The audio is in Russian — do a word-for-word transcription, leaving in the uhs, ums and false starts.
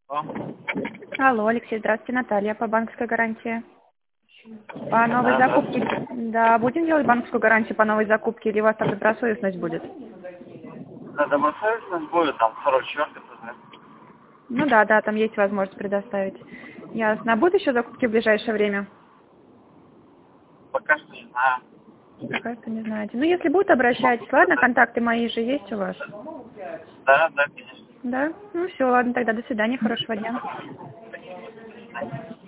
Алло. Алло, Алексей, здравствуйте, Наталья, по банковской гарантии. По новой Да, закупке, да. да, будем делать банковскую гарантию по новой закупке, или у вас там добросовестность будет? Да, добросовестность будет, там, второй, четвертый, т.д. Ну да, да, там есть возможность предоставить. Ясно. А будут еще закупки в ближайшее время? Пока что не знаю. Пока что не знаете. Ну, если будут, обращайтесь. Могу Ладно, сказать. контакты мои же есть у вас? Да, да, конечно. Да? Ну все, ладно, тогда до свидания, хорошего дня.